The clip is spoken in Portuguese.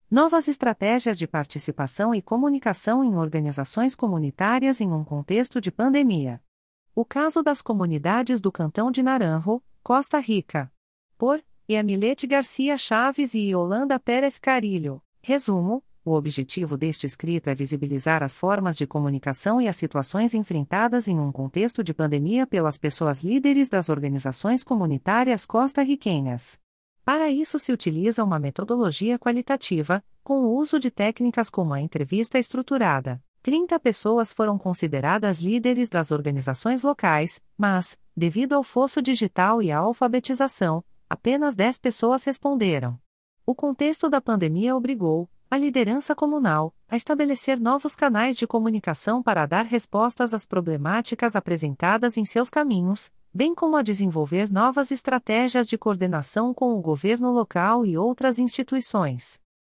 Novas estratégias de participação e comunicação em organizações comunitárias em um contexto de pandemia. O caso das comunidades do Cantão de Naranjo, Costa Rica. Por Yamilete Garcia Chaves e Yolanda Pérez Carilho. Resumo: o objetivo deste escrito é visibilizar as formas de comunicação e as situações enfrentadas em um contexto de pandemia pelas pessoas líderes das organizações comunitárias costarriquenhas. Para isso se utiliza uma metodologia qualitativa, com o uso de técnicas como a entrevista estruturada. 30 pessoas foram consideradas líderes das organizações locais, mas, devido ao fosso digital e à alfabetização, apenas 10 pessoas responderam. O contexto da pandemia obrigou a liderança comunal a estabelecer novos canais de comunicação para dar respostas às problemáticas apresentadas em seus caminhos, bem como a desenvolver novas estratégias de coordenação com o governo local e outras instituições.